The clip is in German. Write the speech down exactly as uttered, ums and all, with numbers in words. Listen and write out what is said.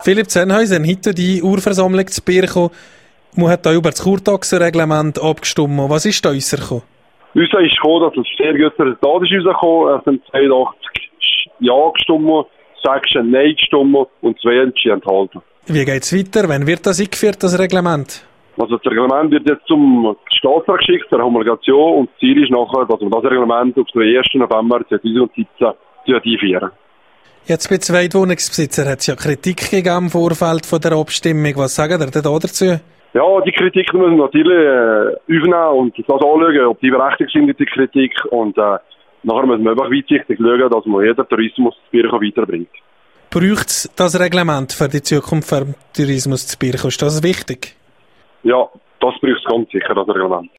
Philipp Zennhäuser, heute die Urversammlung zu Birchow. Man hat da über das Kurtaxer-Reglement abgestimmt. Was ist da rausgekommen? Uns ist gekommen, dass ein sehr gutes Resultat ist rausgekommen. Es sind zweiundachtzig Ja gestimmt, sechs Nein gestimmt und zwei entschieden enthalten. Wie geht es weiter? Wann wird das eingeführt, das Reglement? Also das Reglement wird jetzt zum Staatsrat geschickt, zur Homologation, und das Ziel ist nachher, dass wir das Reglement auf den ersten November zweitausendsiebzehn einführen. Jetzt bei Zweitwohnungsbesitzer hat es ja Kritik gegeben im Vorfeld von der Abstimmung. Was sagen ihr denn da dazu? Ja, die Kritik müssen wir natürlich äh, aufnehmen und das anschauen, ob die berechtigt sind, die Kritik. Und äh, nachher müssen wir einfach weitsichtig schauen, dass man jeder Tourismus zu Birchow weiterbringt. Braucht es das Reglement für die Zukunft vom Tourismus zu Birchow? Ist das wichtig? Ja, das braucht es ganz sicher, das Reglement.